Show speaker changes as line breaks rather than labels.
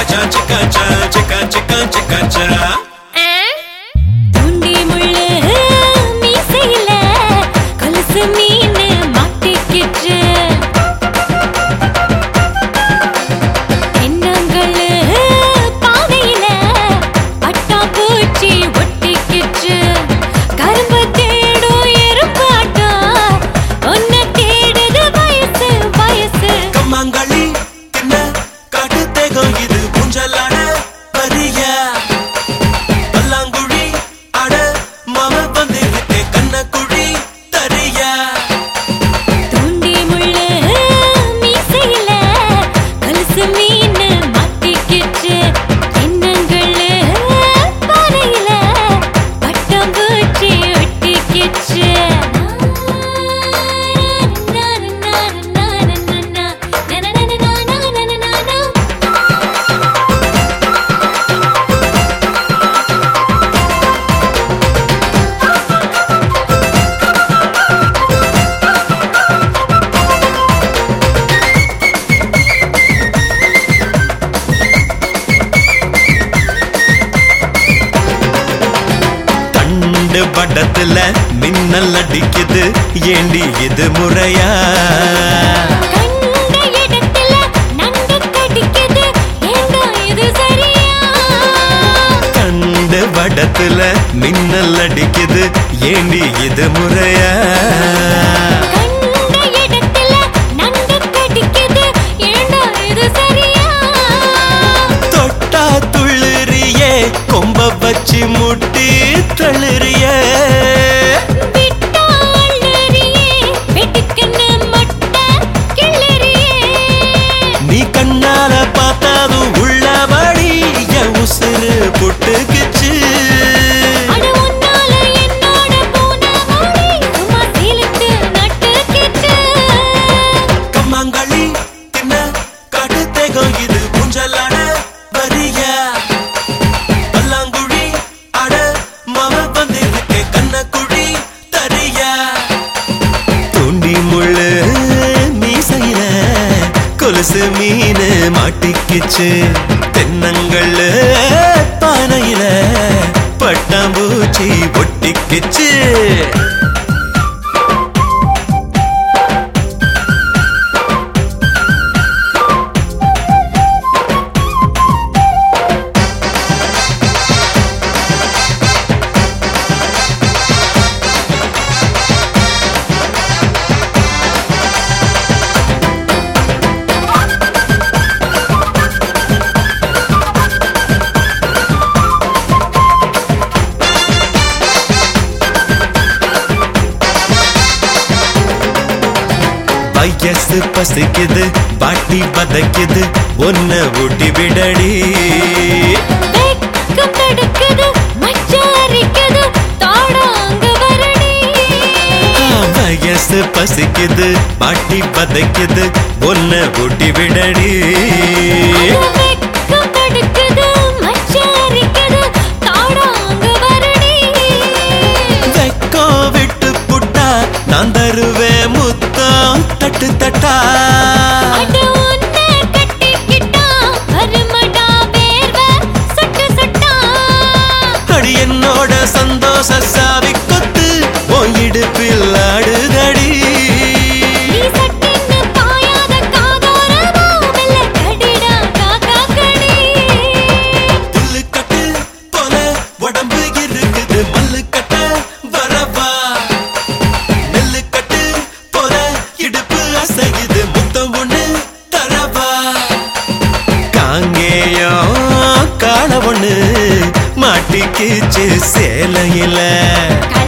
படத்துல மின்னல் அடிக்குது ஏண்டி இது முறையா கண்ட படத்துல மின்னல் அடிக்குது ஏண்டி இது முறையா தொட்டா துள்ளுறியே கொம்ப வச்சு முட்டி தள்ளுறிய நீ கண்ணால பார்த்ததும் உள்ளபடி என் உசுறு புட்டுக்குச்சு கம்மாங்களி தின்ன காட்டு தேகம் இது புஞ்சலான வரியா பல்லாங்குழி அட மாம வந்திருக்கே கண்ணக்குழி தரியா தூண்டி முள்ளு மீசையில கொலுசு மீன் மாட்டிக்குச்சு தென்னங்கள் பானையில பட்டாம்பூச்சி ஒட்டிக்குச்சு வயசு பசிக்குது பாட்டி பதைக்குது ஒன்ன ஊட்டி விடடி வயசு பசிக்குது பாட்டி பதைக்குது ஒன்ன ஊட்டி விடடி வெக்கோ விட்டு புட்டா நான் தருவேன் முத்தம் தட்டு தட்டா அடி என்னோட சந்தோஷ சாவி கொத்து உன் இடுப்பில் ஆடுதடி புல்லு கட்டு போல உடம்பு இருக்குது மல்லு கட்ட வரவா நெல்லு கட்டு போல இடுப்பு அசையுது முத்தம் ஒண்ணு தரவா காங்கேயம் காண ஒண்ணு மாட்டிக்கிச்சு சேலையில